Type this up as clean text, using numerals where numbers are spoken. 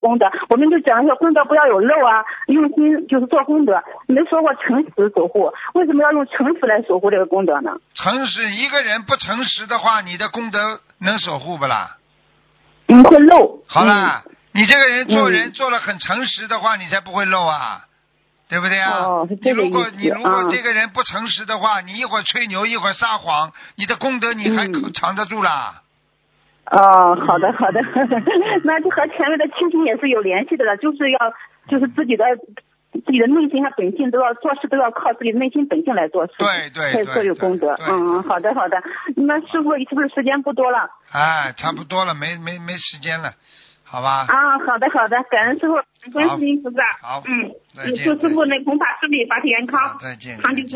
功德，我们就讲说功德不要有漏啊，用心就是做功德，没说过诚实守护，为什么要用诚实来守护这个功德呢？ 诚实，一个人不诚实的话，你的功德能守护不啦？ 会漏。 好啦，你这个人做人做了很诚实的话，你才不会漏啊，对不对啊？你如果这个人不诚实的话，你一会儿吹牛一会儿撒谎，你的功德你还藏得住啦？ 好的好的，那就和前面的亲情也是有联系的了，就是自己的内心和本性都要做事，都要靠自己的内心本性来做事， 对， 才有功德。好的好的，那师傅是不是时间不多了？ 差不多了，没时间了，好吧？ 好的好的，感恩师傅，观世音菩萨。 好， 祝师傅那弘法顺利，法体安康。 再见。